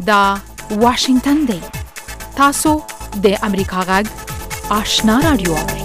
دا واشنگتن دی. تاسو د امریکا غږ آشنا رادیو اورئ.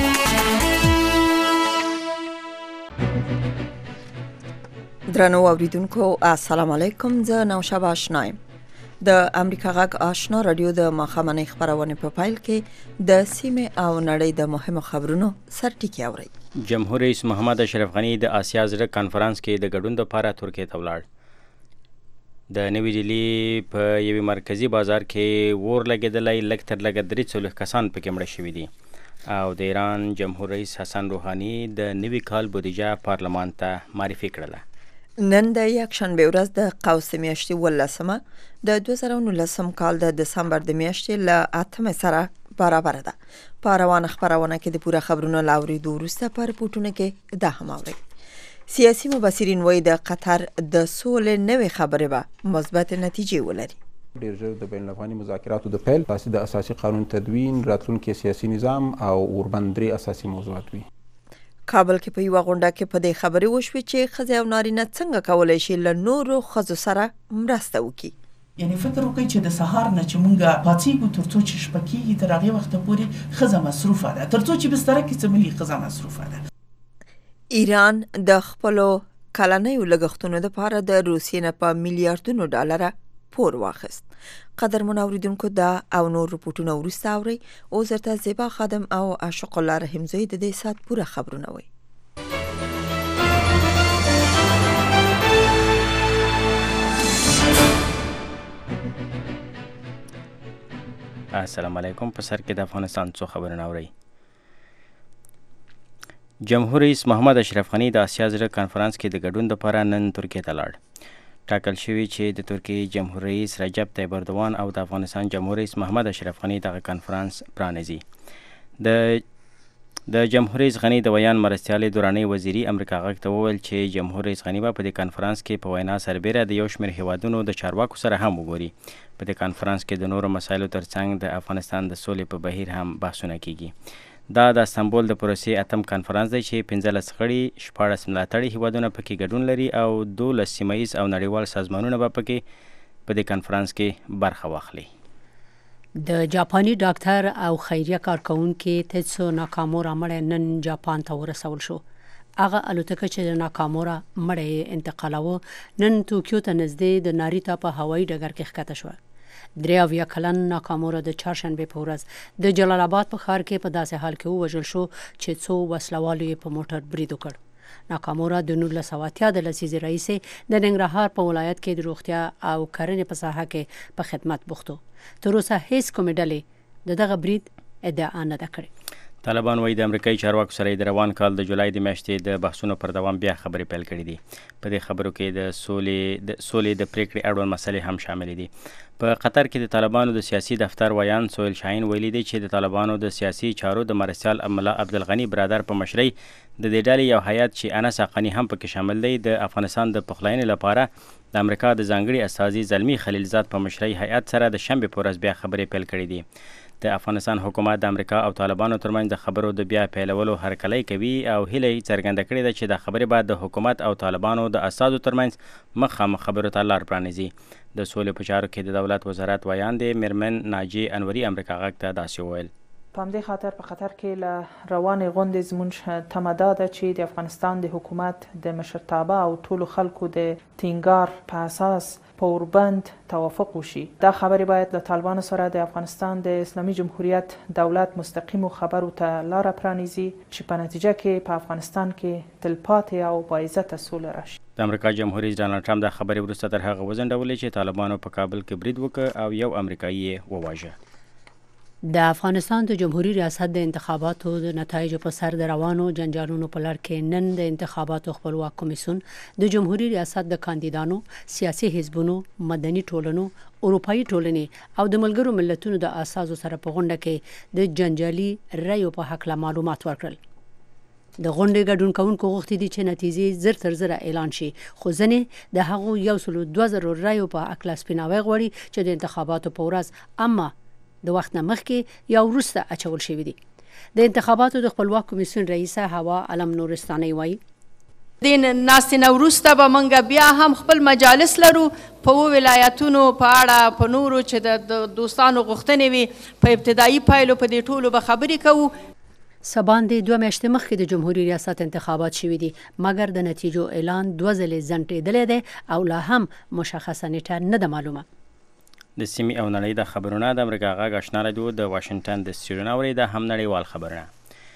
درنو اوریدونکو السلام علیکم. زه نوشابه آشنایم. د امریکا غږ آشنا رادیو د ماښامنۍ خبرونه په پایل کې د سیمې او نړۍ د مهمو خبرونو سرټکی اورئ. جمهور رئیس محمد اشرف غنی د آسیا زړه کانفرنس کې د ګډون لپاره ترکیه ته ولاړ. د نوې ډیلي په یوې مرکزی بازار کې ور لګېدلی، لږ تر لږه 43 کسان پکې مړه شوي دي. او د ایران جمهور رئیس حسن روحانی د نوي کال بودیجه پارلمان ته معرفي کړله. نن د یکشنبه ورځ د قوس میاشتې 18مه د 2019 کال د دسمبر د میاشتې له 8 سره برابر ده. په روانه خبرونه کې د پوره خبرونو لاوریدو وروسته په رپورټونو کې دا هم اورئ. سیاسي مبصرین وایي د قطر د سولې نوې خبرې به مثبت نتیجې ولري. ډېر ژر د بین الافغاني مذاکراتو د پیل، د اساسي قانون تدوین، راتلونکي سیاسي نظام او وربند 3 اساسي موضوعات وي. کابل کې په یوه غونډه کې په دې خبرې وشوې چې ښځې او نارینه څنګه کولی شي له نورو ښځو سره مرسته وکړي. یعنی فکر وکړئ چې د سهار نه چې مونږ پاڅېږو تر څو چې شپه کېږي، تر هغې وخته پورې ښځه مصروفه ده، تر څو چې بستره کې څملي ښځه مصروفه ده. ایران د خپلو کلنیو لګښتونو لپاره د روسیې نه په میلیارډونو ډالره پور واخیست. قدرمن اوریدونکو دا او نور رپورټونه وروسته اورئ. اوس درته زیبا خادم او عاشق الله رحیمزی د دې ساعت پوره خبرونه وایي. السلام علیکم. په سر کې د افغانستان څو خبرونه اورئ. جمهور رئیس محمد اشرف غنی د آسیا زړه کانفرنس کې د ګډون لپاره نن ترکیه ته لاړ. ټاکل شوی چې د ترکیې جمهور رئیس رجب طیب اردوان او د افغانستان جمهور رئیس محمد اشرف غنی دغه کانفرنس پرانیزي. د جمهور رئیس غنی د ویان مرستیال دوراني وزیری امریکا غږ ته وویل چې جمهور رئیس غنی په دې کانفرنس کې په وینا سربېره د یو شمېر هیوادونو د چارواکو سره هم وګوري. په دې کانفرنس کې د نورو مسایلو ترڅنګ د افغانستان د سولې په بهیر هم بحثونه کیږي. دا د استانبول د پروسې 8م کانفرنس دی چې 15 غړي، 14 ملاتړي هیوادونه پکې ګډون لري او 12 سیمه ییز او نړیوال سازمانونه به پکې په دې کانفرنس کې برخه واخلي. د جاپاني ډاکټر او خیریه کارکونکي تیتسو ناکامورا مړی نن جاپان ته ورسول شو. هغه الوتکه چې د ناکامورا مړی انتقالوه نن توکیو ته نږدې د ناریتا په هوایي ډګر کې ښکته شوه. 83 کلن ناکامورا د چهارشنبې په ورځ د جلال آباد په ښار کې په داسې حال کې ووژل شو چې څو وسلوالو یې په موټر برید وکړ. ناکامورا د 1980 د لسیزې راهیسې د ننګرهار په ولایت کې د روغتیا او کرنې په ساحه کې په خدمت بوخت و. تر اوسه هیڅ کومې ډلې د دغه برید ادعا نه ده کړې. طالبان وایي د امریکایي چارواکو سره د روان کال د جولای د میاشتې د بحثونو پر دوام بیا خبرې پیل کړي دي. په دې خبرو کې د سولې د پریکړې اړوند مسلې هم شاملې دي. په قطر کې د طالبانو د سیاسي دفتر ویان سویل شاهین ویلي دی چې د طالبانو د سیاسي چارو د مرستیال ملا عبدالغني برادر په مشرۍ د دې ډلې یو هیات چې انس حقانی هم پکې شامل دی د افغانستان د پخلاینې لپاره د امریکا د ځانګړي استازي زلمی خلیلزاد په مشرۍ هیات سره د شنبې په ورځ بیا خبرې پیل کړي دي. د افغانستان حکومت د امریکا او طالبانو ترمنځ د خبرو د بیا پیلولو هرکلی کوي او هیله یې څرګنده کړې ده چې د خبرې بعد د حکومت او طالبانو د اساسو ترمنځ مخامخ خبرو ته لار پرانیزي. د سولې په چارو کې د دولت وزارت ویان دی میرمن ناجی انوري امریکا غږ ته داسې وویل. په همدې خاطر په قطر کې له روانې غونډې زموږ تمه دا ده چې د افغانستان د حکومت د مشرتابه او ټولو خلکو د ټینګار په اساس په اوربند توافق وشي. دا خبرې باید له طالبانو سره د افغانستان د اسلامي جمهوریت دولت مستقیمو خبرو ته لاره پرانیزي چې په نتیجه کې په افغانستان کې تلپاتې او باعزته سوله راشي. د امریکا جمهور رئیس ډانلډ ټرمپ د خبرې وروسته تر هغه وځنډولې چې طالبانو په کابل کې برید وکړ او یو امریکایي یې وواژه. د افغانستان د جمهوریت ریاست د انتخاباتو د نتایجو په سر د روانو جنجالونو په لړ کې نن د انتخاباتو خپلواک کمیسیون د جمهوریت ریاست د کاندیدانو، سیاسي حزبونو، مدني ټولنو، اروپایي ټولنې او د ملګرو ملتونو د اساسو سره په غونډه کې د جنجالي رایو په هکله معلومات ورکړل. د غونډې ګډون کوونکو غوښتي دي چې نتیجې زر تر زره اعلان شي، خو ځینې د هغو 102,000 رایو په هکله سپیناوی غواړي چې د انتخاباتو په ورځ اما د وخت نه مخکې یا وروسته اچول شوي دي. د انتخاباتو د خپلواک کمیسیون رئیسه هوا علم نورستاني وایي د ناستې نه وروسته به موږ بیا هم خپل مجالس لرو په ولایتونو په اړه په نورو چې د دوستانو غوښتنې وي په ابتدایي پایلو په دې ټولو به خبرې کوو. سباندې 2 میاشتې مخکې د جمهوریت ریاست انتخابات شوي دي مګر د نتیجو اعلان 2 ځلې ځنډېدلی دی او لا هم مشخصه نیټه نه ده معلومه. د سیمې او نړۍ د خبرونه د امریکا غږ آشنا رادیو د واشنگټن د سټډیو اوري د هم نړیوال خبرونه.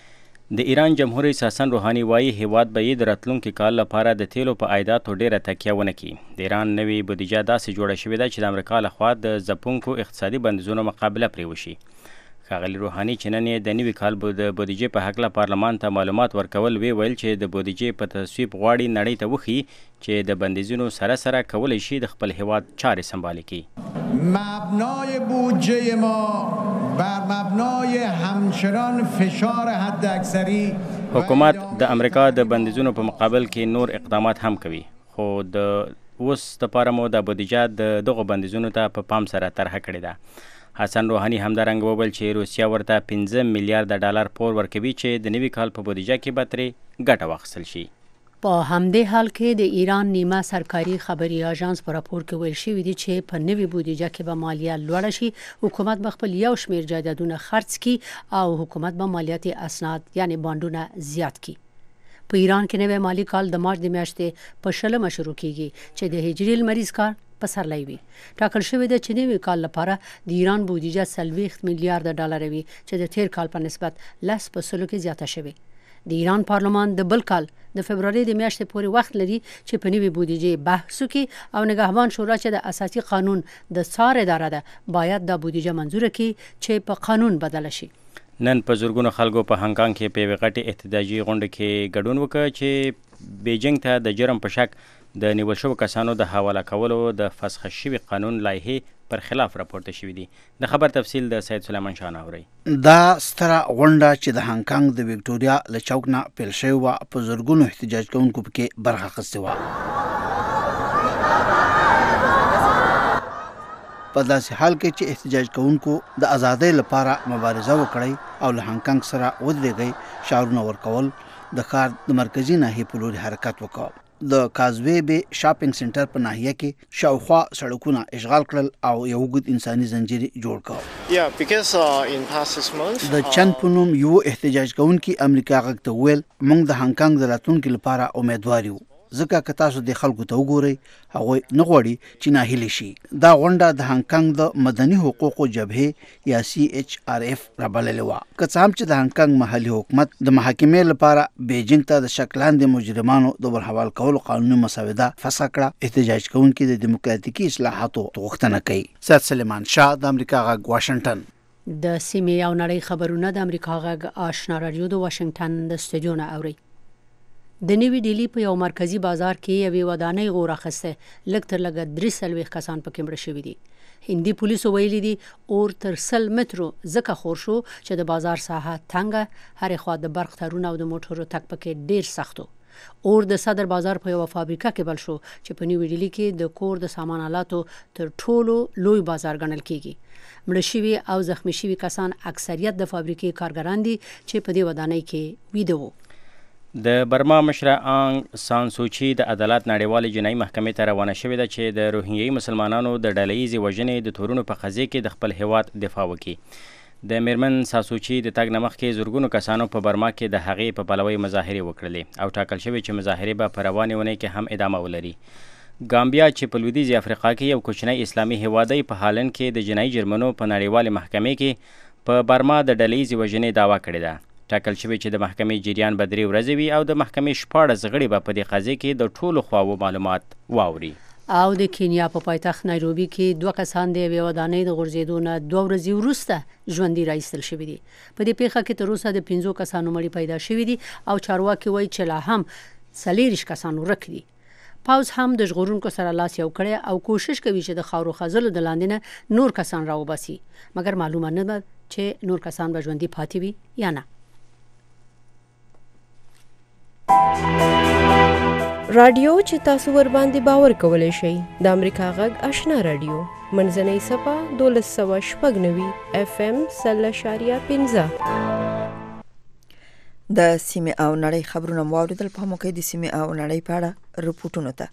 د ایران جمهور رئیس حسن روحاني وایي هیواد به یې د راتلونکي کال لپاره د تیلو په عایداتو ډیره تکیه ونه کړي. د ایران نوې بودیجه داسې جوړه شوې ده چې د امریکا لخوا د ځپونکو اقتصادي بندیزونو مقابله پرې وشي. ښاغلي روحاني چې نن یې د نوي کال د بودیجې په هکله پارلمان ته معلومات ورکول ویل چې د بودیجې په تصویب غواړي نړۍ ته وښيي چې د بندیزونو سره سره کولی شي د خپل هیواد چارې سمبال کړي. مبنای بودجه ما بر مبنای همچنان فشار حداکثری حکومت د امریکا د بندیزونو په مقابل کې نور اقدامات هم کوي خو د اوس لپاره مو د بودیجه د دغو بندیزونو ته په پام سره طرحه کړې ده. حسن روحاني همدارنګه وویل چې روسیه ورته 15 میلیارډ ډالر پور ورکوي چې د نوي کال په بودیجه کې به ترې ګټه واخیستل شي. په همدې حال کې د ایران نیمه سرکاري خبري اژانس په راپور کې ویل شوی دی چې په نوي بودیجه کې به مالیه لوړه شي. حکومت به خپل یو شمیر جایدادونه خرڅ کړي او حکومت به مالیاتي اسناد یعنی بانډونه زیات کړي. په ایران کې نوی مالی کال د مارچ د میاشتې په 20 شروع کیږي چې د هجري لمریز کال پسرلی وي. ټاکل شوی دی چې نوي کال لپاره د ایران بودیجه 40 میلیارډ ډالر وي چې د تیر کال په نسبت 10% کې زیاته شوی. د ایران پارلمان د بل کال د فبرवरी د میاشتې پورې وخت لري چې په نوي بودیجه بحث وکړي او نگهبان شورا چې د اساسي قانون د څار اداره ده باید د بودیجه منظور کړي چې په قانون بدل شي. نن په زورګونو خلکو په هانګ کانګ کې په غټي احتجاجي غونډه کې ګډون وکړ چې بیجینګ ته د جرم په شک د نیول شوو کسانو د حواله کولو د فسخ شوي قانون لایحې پر خلاف راپورته شوی دی. د خبر تفصیل د سید سلیمان شاه ناوري. دا ستره غونډه چې د هانګ کانګ د وکټوريا له چوک نه پیل شوې وه په زورګونو احتجاج کوونکو پکې برخه اخیستې وه. په داسې حال کې چې احتجاج کوونکو د ازادۍ لپاره مبارزه وکړي او له هانګ کانګ سره ودرېږي شعارونه ورکول د ښار د مرکزي ناحیې په لوري حرکت وکړ. د کازوی بې شاپینګ سنټر په ناحیه کې شاوخوا سړکونه اشغال کړل او یو اوږد انساني زنجیر جوړ کړ. د چند په نوم یو احتجاج کوونکي امریکا غږ ته وویل موږ د هانګ کانګ د راتلونکي لپاره امیدوار یو ځکه که تاسو د خلکو ته وګورئ هغوی نه غواړي چې ناهیلي شي. دا غونډه د هانګ کانګ د مدني حقوقو جبهې یا CHRF رابللې وه. که څه هم چې د هانګ کانګ محلي حکومت د محاکمې لپاره بیجینګ ته د شک لاندې مجرمانو د ورحوال کولو قانوني مسوده فسخ کړه، احتجاج کوونکي د دیموکراتیکي اصلاحاتو غوښتنه کوي. سید سلیمان شاه د امریکا غږ واشنگټن. د سیمې او نړۍ خبرونه د امریکا غږ آشنا رادیو د واشنگټن د سټډیو نه اوري. د نیوی ډیلی په یو مرکزی بازار کې یوې ودانۍ غور اخیسته لږ تر لږه 340 کسان پکې مړه شوي دي. هندي پولیسو ویلي دي اور تر 100 مترو ځکه خور شو چې د بازار ساحه تنګه، هرې خوا د برق تارونه او د موټرو تګ پکې ډیر سختو. اور د صدر بازار په یو فابریکه کې بل شو چې په نیوی ډیلی کې د کور د سامان آلاتو تر ټولو لوی بازار ګڼل کیږي. مړه شوي او زخمی شوي کسان اکثریت د فابریکې کارګران دي چې په دې ودانۍ کې ویده وو. د برما مشره آنګ سان سوچي د عدالت نړیوالې جنایي محکمې ته روانه شوې ده چې د روهینګي مسلمانانو د ډلهییزې وژنې د تورونو په قضیې کې د خپل هیواد دفاع وکړي. د میرمن ساسوچي د تګ نه مخکې زرګونو کسانو په برما کې د هغې په پلوۍ مظاهرې وکړلې او ټاکل شوې چې مظاهرې به په روانې اونۍ کې هم ادامه ولري. ګامبیا چې په لویدیځې افریقا کې یو کوچنی اسلامي هیواد دی په هالند کې د جنایي جرمونو په نړیوالې محکمې کې په برما د ډلهییزې وژنې دعوا کړې ده. ټاکل شوی چې د محکمې جریان به 3 ورځې وي او د محکمې 14 غړي به په دې قضیې کې د ټولو خواوو معلومات واوري. او د کینیا په پایتخت نایروبي کې 2 کسان د یوې ودانۍ د غورځېدو نه 2 ورځې وروسته ژوندي راایستل شوي دي. په دې پیښه کې تر اوسه د 15 کسانو مړي پیدا شوي دي او چارواکي وایي چې لا هم 40 کسان ورک دي. پاوز هم د ژغورونکو سره لاس یو کړی او کوشش کوي چې د خاورو خزلو د لاندې نه نور کسان راوباسي، مګر معلومه نه ده چې نور کسان به ژوندي پاتې وي یا نه. رادیو چې تاسو ور باندې باور کولای شئ د امریکا غږ آشنا رادیو منځنۍ صفه 1290 FM 0.15. د سیمې او نړۍ خبرونه واوریدل. په موقع د سیمې او نړۍ په اړه رپورټونه ته.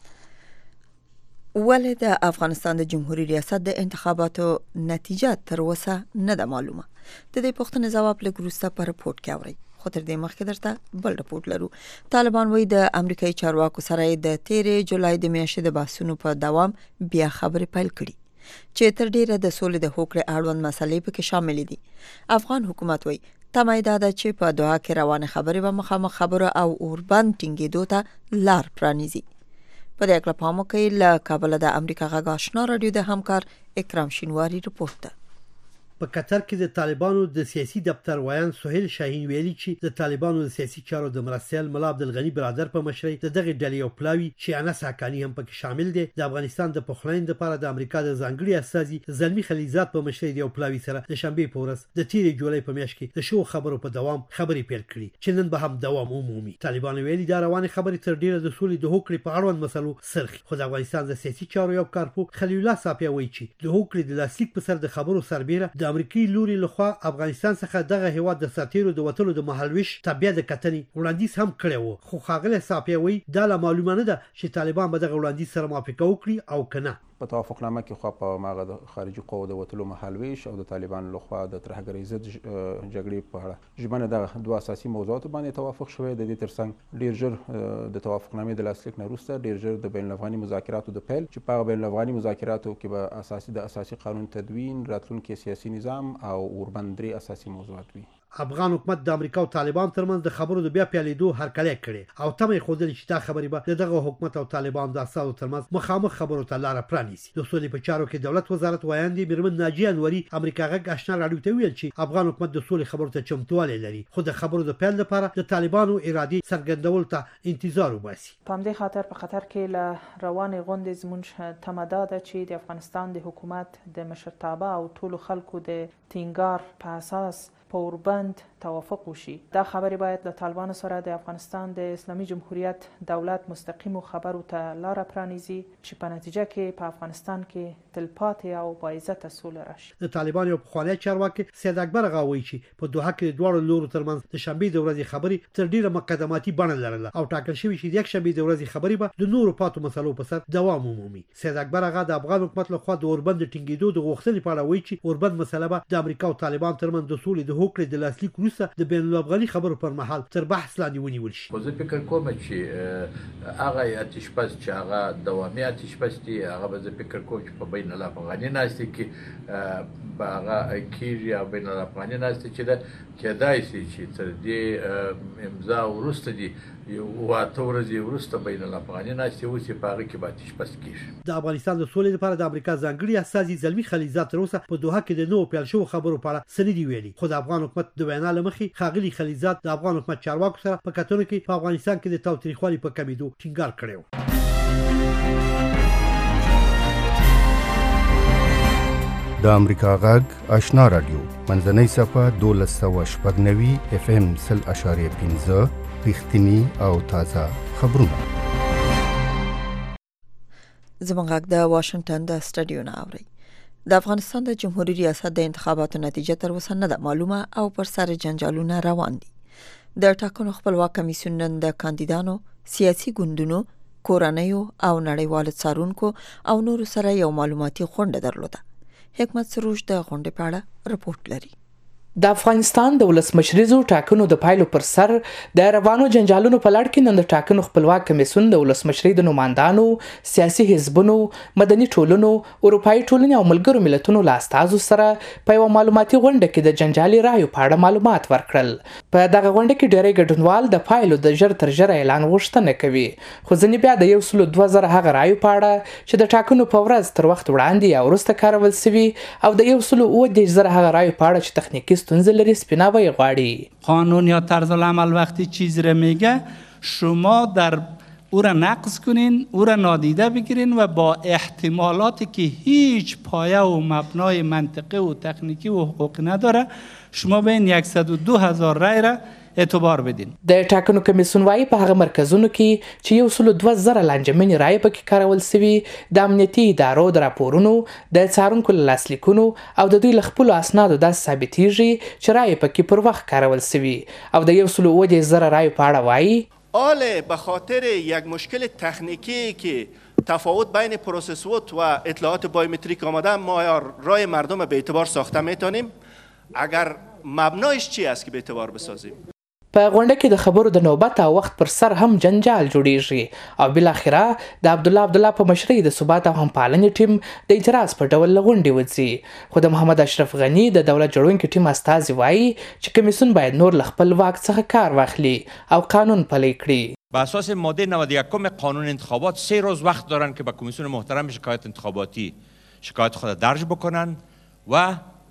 ولې د افغانستان د جمهوریت ریاست د انتخاباتو نتیجه تر اوسه نه ده معلومه؟ د دې پوښتنې ځواب لږ وروسته په رپورټ کې اورئ. خو تر دې مخکې درته بل رپورټ لرو. طالبان وایي د امریکایي چارواکو سره د 13 جولای د میاشتې د بحثونو په دوام بیا خبرې پیل کړي چې تر ډیره د سولې د هوکړې اړوند مسلې پکې شامل دي. افغان حکومت وایي تمه ده چې په دوحه کې روانه خبرې به مخامخ خبرو او اوربند ټینګېدو ته لار پرانیزي. په دې اړه په موقع له کابل د امریکا غږ آشنا رادیو د همکار اکرام شینواری رپورټ ده. په قطر کې د طالبانو د سیاسي دفتر وایان سهیل شاهین ویلي چې د طالبانو د سیاسي چارو د مرستیال ملا عبدالغنی برادر په مشرۍ د دغه ډلې او پلاوی چې انس حقانی هم پکې شامل دي د افغانستان د پخلاینې لپاره د امریکا د ځانګړي استازي زلمی خلیزات په مشرۍ دی او پلاوی سره د شنبه په ورځ د 13 جولای په میاشت کې د شو خبرو په دوام خبرې پیل کړې چې نن به هم دوام عمومي. طالبان ویلي دا روانه خبرې تر ډیره د سولې د هوکړې په اړوند مسلو سرخي. خو د افغانستان د سیاسي چارو یو کارپو خلیل الله صافی وایي چې د هوکړې د لاسلیک په سر د خبرو سربېره د امریکای لوري لخوا افغانستان څخه دغه هیواد د ساتیرو د وټلو د مهالويش تابع د کتنې وړاندیز هم کړی وو. خو خاغله صافی وایي دا لا معلومه نه ده چې طالبان به دغه وړاندیز سره موافقه وکړي او کنه. په توافقنامه کې خو په ماغه د خارجي قوو د وټلو مهالويش او د طالبان لخوا د ترهګرۍ ضد جګړې په اړه ژمنه د دوه اساسي موضوعات باندې توافق شوی. د دې ترڅنګ ډیر ژر د توافقنامې د لاسلیک نه وروسته ډیر ژر د بین الافغاني مذاکراتو د پیل چې په بین الافغاني مذاکراتو کې به اساسي قانون تدوین، راتلونکي سیاسي نظام او اوربند درې اساسي موضوعات وي. افغان حکومت د امریکا او طالبان ترمنځ د خبرو د بیا پیلېدو هرکلی کړي او تمه خوده چې دا خبرې به دغه حکومت او طالبان د اساسو ترمنځ مخامخ خبرو ته لار پرانیزي. د سولې په چارو کې دولت وزارت وایاندې میرمن ناجیه انوري امریکا غږ آشنا رادیو ته ویل چې افغان حکومت د سولې خبرو ته چمتوالی لري خو د خبرو د پیل لپاره د طالبانو ارادي څرګندول ته انتظار وباسي. په همدې خاطر په خطر کې له روانې غونډې زموږ تمه ده چې د افغانستان د حکومت د مشرتابه او ټولو خلکو د ټینګار په اساس په اوربند توافق وشي. دا خبرې باید له طالبانو سره د افغانستان د اسلامي جمهوریت دولت مستقیمو خبرو ته لار پرانیزي چې په نتیجه کې په افغانستان کې تلپاتې او باعزته سوله راشي. د طالبانو یو پخوانی چارواکي سید اکبر غاوي چې په دوحه کې د دواړو لورو ترمنځ د شنبه د ورځې خبرې تر ډیره مقدماتي بڼه لرله او ټاکل شوی چې د یک شنبه د ورځې خبرې به د نورو پاتو مسلو په سر دوام عمومي. سید اکبر غا د افغان حکومت لخوا د اوربند ټینګېدو د غوښتنې په اړه وایي چې اوربند مسله به د امریکا او طالبان ترمنځ د سولې د هوکړې د لاسلیک وروسته د بین الافغاني خبرو پر مهال تر بحث لاندې ونیول شي. زه فکر کوم چې هغه آتش بس چې هغه دوامي آتش بس دی هغه به زه فکر کوم چې په بین الافغاني ناستې کې هغه کیږي او بین الافغاني ناستې چې ده کېدای شي چې تر دې امضا وروسته دي واته ورځې وروسته بین الافغاني ناستې وشي په هغه کې به آتش بس کېږي. د افغانستان د سولې لپاره د امریکا ځانګړي استازي زلمی خلیزات تر اوسه په دوحه کې د نوو پیل شوو خبرو په اړه څه نه دي ویلي. خو د افغان حکومت د وینا له مخې ښاغلي خلیزات د افغان حکومت چارواکو سره په کتنو کې په افغانستان کې د تاوتریخوالي په کمیدو ټینګار کړی و. د امریکا غږ آشنا رادیو منځنۍ صفحه 1290 FM 0.5 رښتینی او تازه خبرونه. زموږ غږ د واشنگټن د سټډیو نه اوري. د افغانستان د جمهوریت ریاست د انتخاباتو نتیجه تر اوسه نه ده معلومه او پر سر جنجالونه روان دي. د ټاکنو خپلواک کمیسیون نن د کاندیدانو، سیاسي ګوندونو، کورنیو او نړیوالو څارونکو او نورو سره یو معلوماتي غونډه درلوده. حکمت سروش د غونډې په اړه رپورټ لري. د افغانستان د ولسمشریزو ټاکنو د پایلو پر سر د روانو جنجالونو په لړ کې نن د ټاکنو خپلواک کمیسیون د ولسمشری د نمائندانو، سیاسي حزبونو، مدني ټولنو، اروپایي ټولنې او ملګرو ملتونو له استازو سره په یو معلوماتي غونډه کې د جنجالي رایو په اړه معلومات ورکړل. په دغه غونډه کې ډېری ګډونوال د پایلو د ژر تر ژره اعلان غوښتنه کوي، خو ځینې بیا د 102,000 هغه رایو په اړه چې د ټاکنو په ورځ تر وخت وړاندې یا وروسته کارول شوي او د 130,000 هغه رایو په اړه چې تخنیکی قانون یا طرز العمل وقتی چیزی را میگه شما در او را نقض کنین، او را نادیده بگیرین و با احتمالاتی که هیچ پایه و مبنای منطقی و تکنیکی و حقوقی نداره شما بین 102,000 رای را اعتبار بدین. د ټاکنو کمیسیون وايي په هغه مرکزونو کې چې 102,000 لانجمنې رایې پکې کارول سوي د امنیتي ادارو د راپورونو د څارونکو له لاسلیکونو او د دوی له خپلو اسنادو داسې ثابتېږي چې رایې پکې پر وخت کارول سوي او د 107,000 رایو په اړه وايي آله به خاطر یک مشکل تکنیکی که تفاوت بین پروسسوت و اطلاعات بایومتریک آمده ما رای مردم به اعتبار ساخته میتونیم. اگر مبنایش چی است که به اعتبار بسازیم؟ په غونډه کې د خبرو د نوبت او وخت پر سر هم جنجال جوړیږي او بل اخره د عبدالله په مشرۍ د ثبات او همپالنې ټیم د اعتراض په ډول غونډې وځي. خو د محمد اشرف غنی د دولت جوړونکي ټیم استازي وایي چې کمیسیون باید نور له خپل واک څخه کار واخلي او قانون پلی کړي. به اساس ماده 91 قانون انتخابات 3 روز وقت دارن که به کمیسیون محترم شکایت انتخاباتی شکایت خود درج بکنن و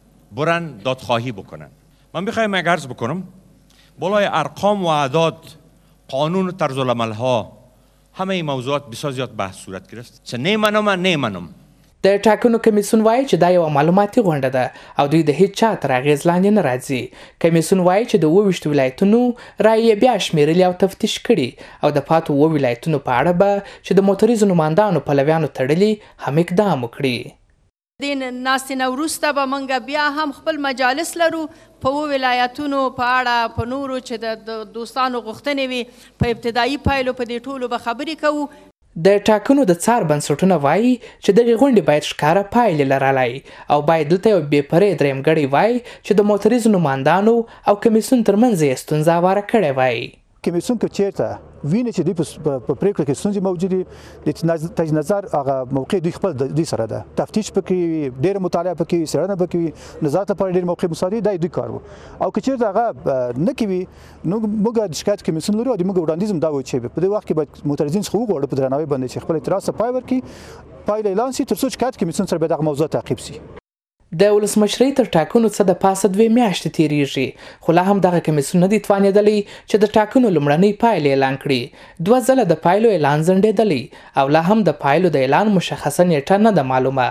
برن دادخواهی بکنن. من بخوایم یک عرض بکنم بالای ارقام و اعداد قانون و طرز العمل ها همه این موضوعات بسیار زیاد بحث صورت گرفت. چه نمیمنم د ټاکنو کمیسیون وایي چې دا یو معلوماتي غونډه ده او دوی د هیڅ چا تر اغېز لاندې نه راځي. کمیسیون وایي چې د 28 ولایتونو رایې بیا شمیرلې او تفتیش کړي او د پاتو 7 ولایتونو په اړه به چې د موټریزو نمایندانو پلویانو تړلي هم اقدام وکړي. دین ناستنه وروسته به موږ بیا هم خپل مجالس لرو په ولایتونو په اړه په نورو چې د دوستانو غوښتنې وي په ابتدایي پایلو په دې ټولو به خبرې کوو. د ټاکنو د څار بنسټونه وایي چې دغه غونډې باید ښکاره پایلې لرلای او باید دلته یو بې پرې درېمګړی وای چې د موټریزو نمایندانو او کمیسیون ترمنځ یې ستونزه هواره کړې وای. کمیسیون که چیرته ویني چې دوی په پریکړه کې ستونزې موجودې د تجدید نظر هغه موقع دوی خپل دوی سره ده تفتیش پکې ډېر مطالعه پکې څېړنه پکې نظارت لپاره ډېر موقع مساعدې دا دوی کار و او که چیرته هغه نه کوي نو موږ د شکایت کمیسیون لرو او موږ وړاندیز هم دا و چې په دې وخت کې باید معترضین څخه وغواړو په درناوي باندې چې خپل اعتراض ته پای ورکړي پایله اعلان شي تر څو شکایت کمیسیون سره به دغه موضوع تعقیب شي. د ولسمشرۍ تر ټاکنو څه د پاسه 2 میاشتې تیریږي خو لا هم دغه کمیسیون نه دی توانېدلی چې د ټاکنو لومړنۍ پایلې اعلان کړي. 2 ځله د پایلو اعلان ځنډېدلی او لا هم د پایلو د اعلان مشخصه نیټه نه ده معلومه.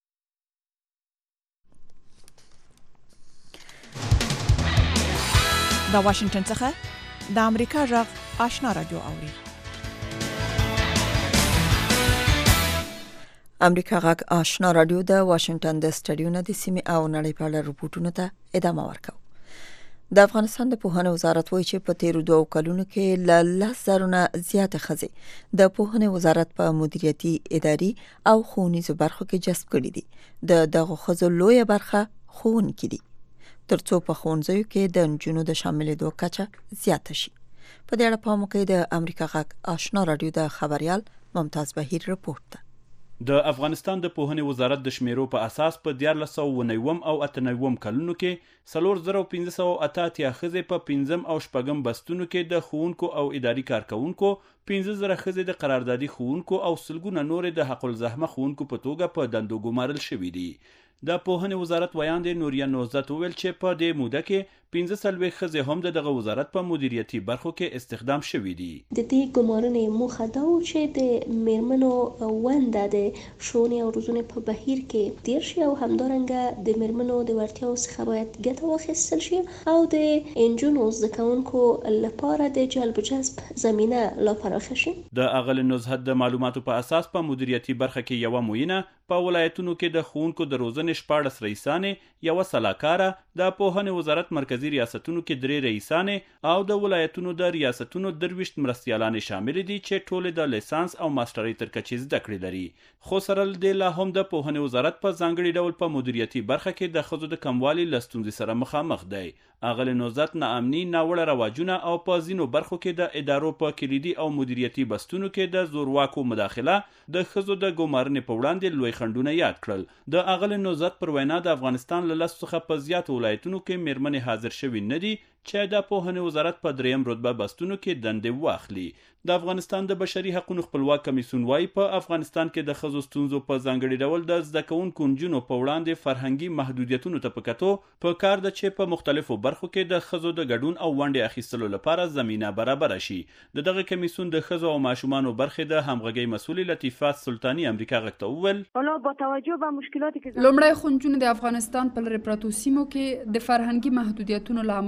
د واشنگټن څخه د امریکا غږ آشنا رادیو اوري. امریکا غږ آشنا رادیو د واشنگټن د سټډیو نه د سیمې او نړۍ په اړه رپورټونو ته ادامه ورکوي. د افغانستان د پوهنې وزارت وایي چې په تیرو 2 کلونو کې له 10,000 نه زیاتې ښځې د پوهنې وزارت په مدیریتي اداري او ښوونیزو برخو کې جذب کړي دي. د دغو ښځو لویه برخه ښوونکي دي ترڅو په ښوونځیو کې د نجونو د شاملېدو کچه زیاته شي. په دې اړه په موقع د امریکا غږ آشنا رادیو د خبريال ممتاز بهیر رپورټ ده. د افغانستان د پوهنې وزارت د شمیرو په اساس په 1409 او 89 کلونو کې 4588 ښځې په 5 او 6 بستونو کې د ښوونکو او اداري کارکونکو 15,000 ښځې د قراردادي ښوونکو او سلګونه نورې د حق الزحمه ښوونکو په توګه په دندو ګمارل شوي دي. د پوهنې وزارت ویاند نوریا نوزت وویل چې په دې موده کې 15 ښځې هم دغه وزارت په مدیریتي برخو کې استخدام شوي دي. د دې ګمارنې موخه دا و چې د میرمنو ونده د ښوونې او روزنې په بهیر کې ډېر شي او همدارنګه د میرمنو د وړتیاو څخه باید ګټه واخیستل شي او د نجونو زده کوونکو لپاره د جلب و جذب زمینه لا پراخه شي. د اغل نزهت د معلوماتو په اساس په مدیریتي برخه کې یوه معینه په ولایتونو کې د ښوونکو د روزنې 14 رئیسانې، یوه سلاکاره، د پوهنې وزارت مرکزی ریاستونو کې 3 رئیسانې او د ولایتونو د ریاستونو 23 مرستیالانې شامل دي چې ټول د لیسانس او ماسترۍ تر کچې زده کړې لري. خو سره له لا هم د پوهنې وزارت په ځانګړي ډول په مدیریتي برخه کې د ښځو د کموالي له ستونزې سره مخامخ دی. اغل نوزت ناامني، ناوړه رواجونه او په ځینو برخو کې د ادارو په کلیدي او مدیریتي بستونو کې د زورواکو مداخله د ښځو د ګمارنې په وړاندې لوی خنډونه یاد کړل. د اغل نوزت پر وینا د افغانستان له 10 څخه په زیاتو ولایتونو کې میرمنې حاضر شوي نه دي چې د پوهنې وزارت په 3م رتبه بستونو کې دندې واخلي. د افغانستان د بشري حقوقو خپلواک کمیسیون وايي په افغانستان کې د ښځو ستونزو په ځانګړي ډول د زده کوونکو نجونو په وړاندې فرهنګي محدودیتونو ته په کتو په کار ده چې په مختلفو برخو کې د ښځو د ګډون او ونډې اخیستلو لپاره زمینه برابر شي. دغه کمیسیون د ښځو او ماشومانو برخې د همغږۍ مسؤل لطیفه سلطانی امریکا غږ ته وویل حالا با توجه به مشکلاتی که لومړی خنجونه د افغانستان په لرې پرتو سیمو کې د فرهنګي محدودیتونو له امله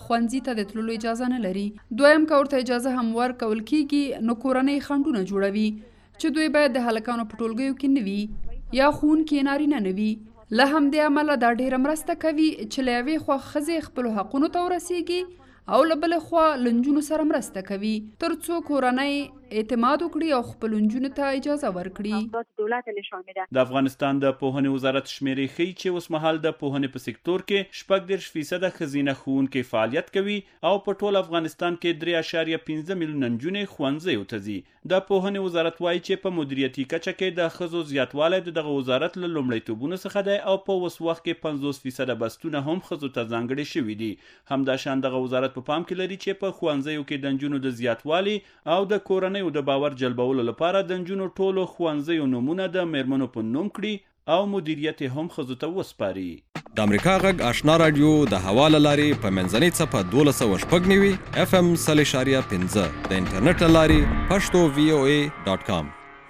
ښوونځي ته د تللو اجازه نه لري. دویم که ورته اجازه هم ورکول کیږي نو کورنۍ خنډونه جوړوي چې دوی باید د هلکانو په ټولګیو کې نه وي یا ښوونکي نارینه نه وي. له همدې امله دا ډیره مرسته کوي چې له یوې خوا ښځې خپلو حقونو ته ورسیږي او له بلې خوا له نجونو سره مرسته کوي تر څو کورنۍ اعتماد وکړي او خپلو نجونو ته اجازه ورکړي. د افغانستان د پوهنې وزارت شمیرې ښیي چې اوسمهال د پوهنې په سکتور کې 40% ښځینه ښوونکي فعالیت کوي او په ټول افغانستان کې 3.15 میلیونه نجونې ښوونځیو ته ځي. د پوهنې وزارت وایي چې په مدیریتي کچه کې د ښځو زیاتوالی د دغه وزارت له لومړیتوبونو څخه دی او په اوس وخت کې 50% بستونه هم ښځو ته ځانګړي شوي دي. همداشان دغه وزارت په پام کې لري چې په ښوونځیو کې د نجونو د زیاتوالي او د کورنۍ د باور جلبولو لپاره د نجونو ټولو ښوونځیو نومونه د میرمنو په نوم کړي او مدیریت هم ښځو ته وسپاري. د امریکا غږ آشنا رادیو د هوا له لارې په منځنۍ څپه 12.9 FM 0.5 د انټرنیټ له لارې pashto.voa.com.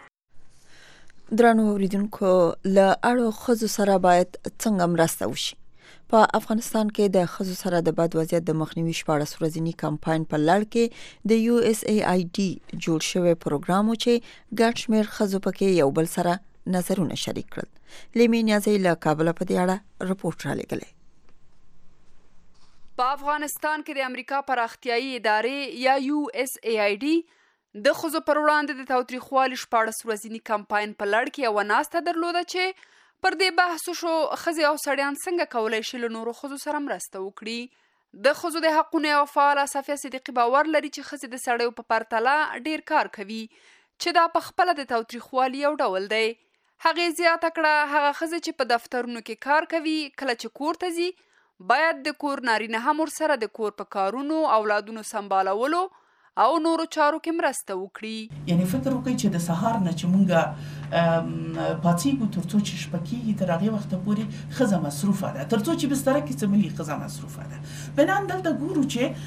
درنو اوریدونکو له اړو ښځو سره باید څنګه مرسته وشي؟ په افغانستان کې د ښځو سره د بد وضعیت د مخنیوي 14 ورځنی کمپاین په لړ کې د USAID جوړ شوی پروګرام چې ګډ شمېر ښځو پکې یو بل سره نظرونه شریک کړل. لیمې نیازی له کابل په دې اړه رپورټ را لګلې. په افغانستان کې د امریکا پراختیایي ادارې یا USAID د ښځو پر وړاندې د تاوتریخوالي 14 ورځنی کمپاین په لړ کې یو ناسته درلوده چې پر دې بحث شو ښځې او سړیان څنګه کولای شي له نورو ښځو سره مرسته وکړي. د ښځو د حقونو یوه فعاله صفیه صدیقي باور لري چې ښځې د سړیو په پرتله ډیر کار کوي چې دا په خپله د تاوتریخوالي یو ډول دی. هغې زیاته کړه هغه ښځې چې په دفترونو کې کار کوي کله چې کور ته ځي باید د کور نارینه هم ورسره د کور په کارونو اولادونو سمبالولو او نورو چارو کې مرسته وکړي. یعنی فکر وکړئ چې د سهار نه چې مونږه پاتېږو تر څو چې شپه کېږي تر هغې وخته پورې ښځه مصروفه ده، تر څو چې بستره کې څملي ښځه مصروفه ده. بنان دلته ګورو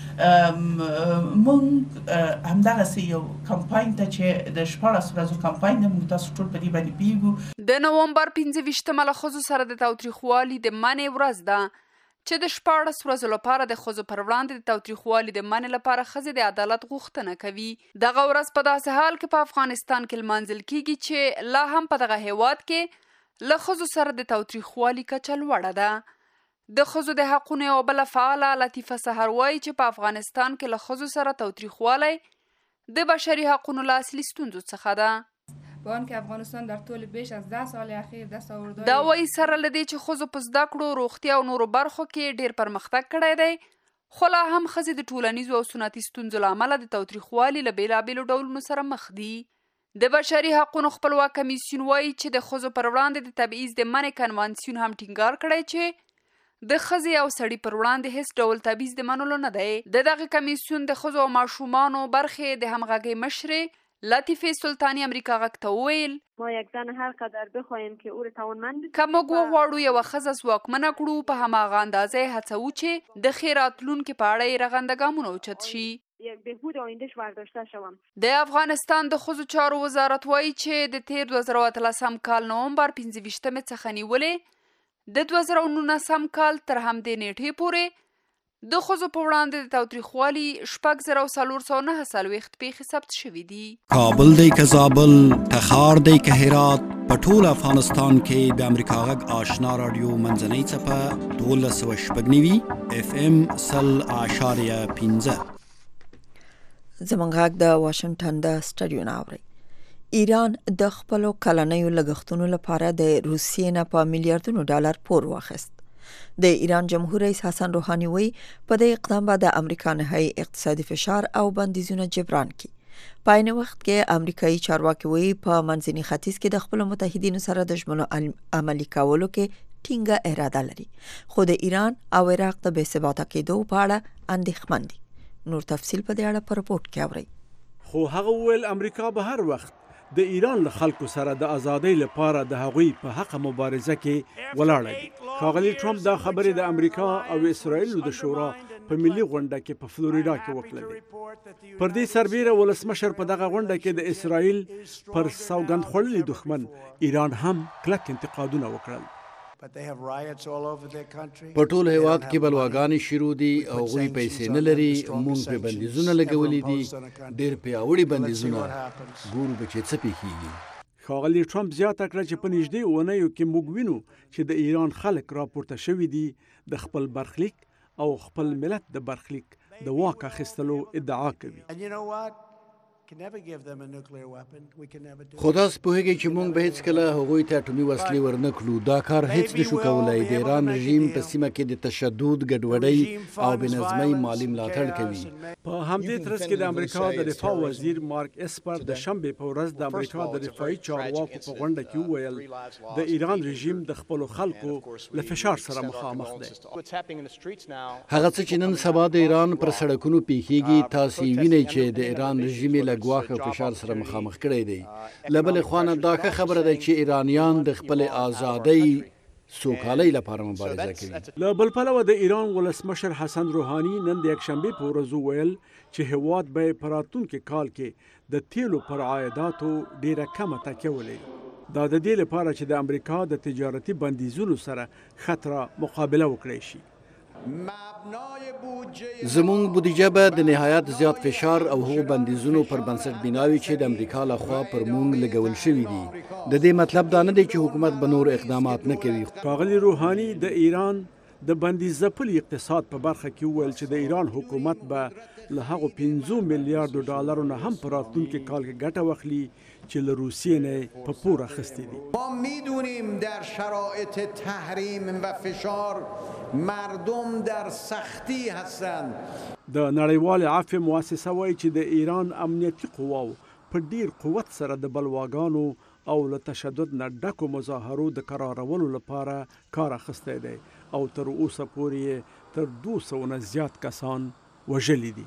چې مونږ همدغسې یو کمپاین ته چې د 14 ورځو کمپاین ده مونږ تاسو ټول په دې باندې پوهېږو. د نومبر 25 له ښځو سره د تاوتریخوالي د منې ورځ ده چې د 14 ورځو لپاره د ښځو پر وړاندې د تاوتریخوالي د منې لپاره ښځې د عدالت غوښتنه کوي. دغه ورځ په داسې حال کې په افغانستان کې لمانځل کیږي چې لا هم په دغه هیواد کې له ښځو سره د تاوتریخوالي کچه لوړه ده. د ښځو د حقونو یوه بله فعاله لطیفه سحر وایي چې په افغانستان کې له ښځو سره تاوتریخوالی د بشري حقونو له اصلي ستونزو څخه ده. با آنکه افغانستان در طول بیش از 10 سال اخیر دستاوردهای دا وایي سره له دې چې ښځو په زده کړو روغتیا او نورو برخو کې ډیر پرمختګ کړی دی خو لا هم ښځې د ټولنیزو او سنتي ستونزو له امله د تاوتریخوالي له بېلابېلو ډولونو سره مخ دي. د بشري حقونو خپلواک کمیسیون وایي چې د ښځو پر وړاندې د تبعیض د منع کنوانسیون هم ټینګار کړی چې د ښځې او سړي پر وړاندې هیڅ ډول تبعیض د منلو نه دی. د دغه کمیسیون د ښځو او ماشومانو برخې د همغږۍ مشرې لطیفه سلطانی امریکا غږ ته وویل ما یک زن هر قدر بخوایم که او را توانمند که موږ وغواړو یوه ښځه ځواکمنه کړو په هماغه اندازه یې هڅوو چې د ښې راتلونکي په اړه یې رغنده ګامونه اوچت شي. بهبود آیندهش برداشته شوم. د افغانستان د ښځو چارو وزارت وایي چې د تیر 2013 کال نومبر 25 څخه نیولې د 2019 کال تر همدې نیټې پورې د ښځو په وړاندې د تاوتریخوالي 6449 پیښې ثبت شوي دي. کابل دی که زابل، تخار دی که هرات، په ټول افغانستان کې د امریکا غږ آشنا رادیو منځنۍ څپه 12.9 FM 0.5 زموږ غږ د واشنگټن د سټډیو نه اوري. ایران د خپلو کلنیو لګښتونو لپاره د روسیې نه په میلیارډونو ډالر پور واخیست. د ایران جمهور رئیس حسن روحانی وی په دې اقدام به د امریکا نهایی اقتصادي فشار او بندیزونه جبران کړي. په عین وخت کې امریکایي چارواکي وی په منځني ختیځ کې د خپل متحدینو سره د ژمنو عملي کولو کې ټینګه اراده لري خو د ایران او عراق د بې ثباته کېدو په اړه اندېښمن دي. نور تفصیل په دې اړه په رپورټ کې اورئ. خو هغه ویل امریکا به هر وخت د ایران له خلکو سره د ازادۍ لپاره د هغوی په حق مبارزه کې ولاړ دي. ښاغلي ټرمپ دا خبرې د امریکا او اسرائیل د شورا په ملي غونډه کې په فلوریدا کې وکړې. پر دې سربېره ولسمشر په دغه غونډه کې د اسرائیل پر سوګند خوړلي دښمن ایران هم کلک انتقادونه وکړل. په ټول هیواد کې بلواګانې شروع دي او هغوی پیسې نه لري. موږ په بندیزونه لګولي دي، ډېر پیاوړي بندیزونه. ګورو به چې څه پیښیږي. ښاغلي ټرمپ زیاته کړه چې په نږدې اونیو کې موږ وینو چې د ایران خلک راپورته شوي دي د خپل برخلیک او خپل ملت د برخلیک د واک اخیستلو ادعا کوي. خو تاسو پوهیږئ چې موږ به هیڅکله هغوی ته اټومي وسلې ورنه کړو. دا کار هیڅ نشو کولی. د ایران رژیم په سیمه کې د تشدد، ګډوډۍ او بېنظمۍ مالي ملاتړ کوي. په همدې ترڅ کې د امریکا د دفاع وزیر مارک اسپر د شنبې په ورځ د امریکا د دفاعي چارواکو په غونډه کې وویل د ایران رژیم د خپلو خلکو له فشار سره مخامخ دی. هغه څه چې نن سبا د ایران پر سړکونو پیښیږي، تاسو وینئ چې د ایران رژیم له ګواښ او فشار سره مخامخ کړی دی. له بلې خوا نه دا ښه خبره ده چې ایرانیان د خپلې ازادۍ سوکالۍ لپاره مبارزه کوي. له بل پلوه د ایران ولسمشر حسن روحاني نن د یکشنبې په ورځ وویل چې هیواد به په راتلونکي کال کې د تیلو پر عایداتو ډیره کمه تکیه ولري. دا د دې لپاره چې د امریکا د تجارتي بندیزونو سره خطر مقابله وکړي شي. زموږ بودیجه به د نهایت زیات فشار او هغو بندیزونو پر بنسټ بناوي چې د امریکا لخوا پر موږ لګول شوي دي. د دې مطلب دا نه دی چې حکومت به نور اقدامات نه کوي. ښاغلي روحاني د ایران د بندیز ځپلي اقتصاد په برخه کې وویل چې د ایران حکومت به له هغو 5 میلیارډو ډالرو نه هم په راتلونکي کال کې ګټه واخلي چې له روسیې نه په پور اخیستې دي. ما میدونیم در شرایط تحریم و فشار مردم در سختی هستند. د نړیوال عفو مؤسسه وایي چې د ایران امنیتي قواو په ډیر قوت سره د بلواګانو او له تشدد نه ډکو مظاهرو د قرارولو لپاره کار اخیستی دی او تر اوسه پورې تر 200 نه زیات کسان وژلي دي.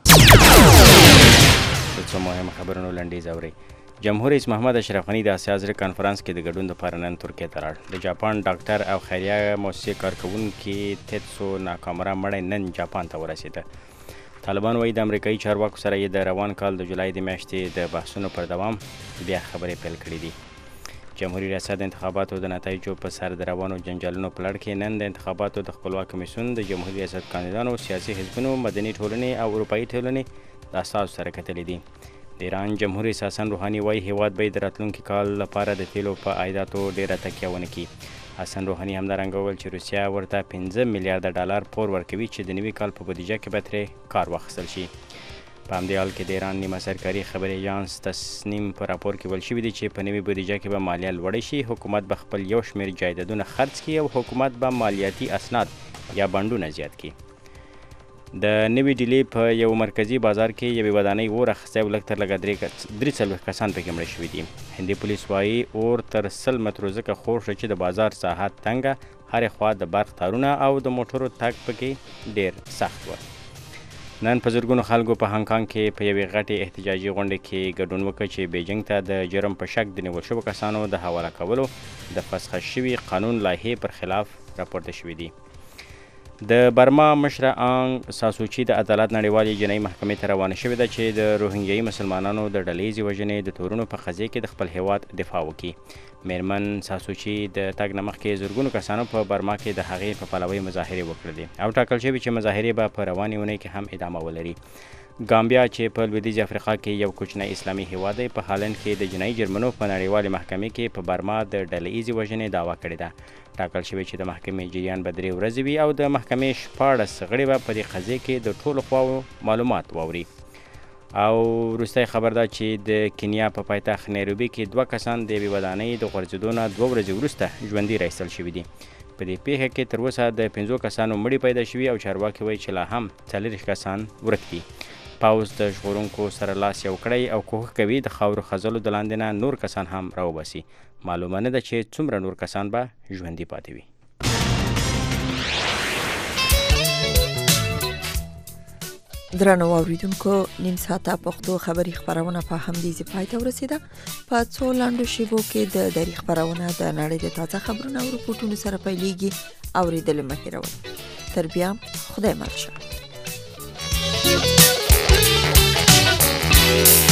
څه مهم خبرونه لنډیز اوري. جمهور رئیس محمد اشرف غنی د اسیا زړه کانفرنس کې د ګډون لپاره نن ترکیه ته لاړ. د جاپان ډاکټر او خیریه موسسې کارکوونکي تیتسو ناکامرا مړی نن جاپان ته ورسېده. طالبان وایي د امریکایي چارواکو سره یې د روان کال د جولای د میاشتې د بحثونو پر دوام بیا خبرې پیل کړې دي. جمهوریت ریاست د انتخاباتو د نتایجو په سر د روانو جنجالونو په لړ کې نن د انتخاباتو د خپلواک کمیسیون د جمهوریت ریاست کاندیدانو، سیاسي حزبونو، مدني ټولنې او اروپایي ټولنې د اساسو سره کتلې دي. د ایران جمهور رئیس حسن روحاني وایي هیواد به د راتلونکي کال لپاره د تیلو په عایداتو ډیره تکیه ونه کړي. حسن روحاني همدارنګه وویل چې روسیه ورته 15 میلیارډ ډالر پور ورکوي چې د نوي کال په بودیجه کې به ترې کار واخیستل شي. په همدې حال کې د ایران نیمه سرکاري خبري ایجانس تصنیم په راپور کې ویل شوي دي چې په نوي بودیجه کې به مالیه لوړه شي، حکومت به خپل یو شمېر جایدادونه خرڅ کړي او حکومت به مالیاتي اسناد یا بانډونه زیات کړي. د نوي ډیلي په یو مرکزي بازار کې یوې ودانۍ اور اخیستی او لږ تر لږه 43 کسان پکې مړه شوي دي. هندي پولیس وایي اور تر 100 مترو ځکه خور شو چې د بازار ساحه تنګه، هرې خوا د برق تارونه او د موټرو تګ پکې ډیر سخت و. نن په زرګونو خلکو په هانګ کانګ کې په یوې غټې احتجاجي غونډې کې ګډون وکړ چې بیجینګ ته د جرم په شک د نیول شوو کسانو د حواله کولو د فسخ شوي قانون لایحې پر خلاف راپورته شوي دي. د برما مشره آنګ ساسوچي د عدالت نړیوالې جنایي محکمې ته روانه شوې ده چې د روهینګیایي مسلمانانو د ډلهیزې وژنې د تورونو په قضیه کې د خپل هیواد دفاع وکړي. میرمن ساسوچي د تګ نه مخکې زرګونو کسانو په برما کې د هغې په پلوۍ مظاهرې وکړلې او ټاکل شوي چې مظاهرې به په روانې اونۍ کې هم ادامه ولري. ګامبیا چې په لویدیځې افریقا کې یو کوچنی اسلامي هیواد دی، په هالند کې د جنایي جرمونو په نړیوالې محکمې کې په برما د ډلهیزې وژنې دعوا کړې ده. ټاکل شوی چې د محکمې جریان به 3 ورځې وي او د محکمې 14 غړي به په دې قضیې کې د ټولو خواو معلومات واوري. او وروستی خبر ده چې د کینیا په پایتخت نیروبي کې 2 کسان د یوې ودانۍ د غورځېدو نه 2 ورځې وروسته ژوندي راایستل شوي دي. په دې پیښه کې تر اوسه د 5 کسانو مړي پیدا شوي او چارواکي وایي چې لا هم 40 کسان ورک دي. پاوز د ژغورونکو سره لاس یو کړی او کوښښ کوي د خاورو خزلو د لاندې نه نور کسان هم راوباسي. معلومه نه ده چې څومره نور کسان به ژوندي پاتې وي. درنو اوریدونکو، نیم ساعته پښتو خبري خبرونه په همدې ځای پای ته ورسیده. په څو لاندو شیبو کې د دری خبرونه د نړۍ د تازه خبرونو او رپورټونو سره پیلېږي. اوریدل مه هېروئ. تر بیا خدای مل شه.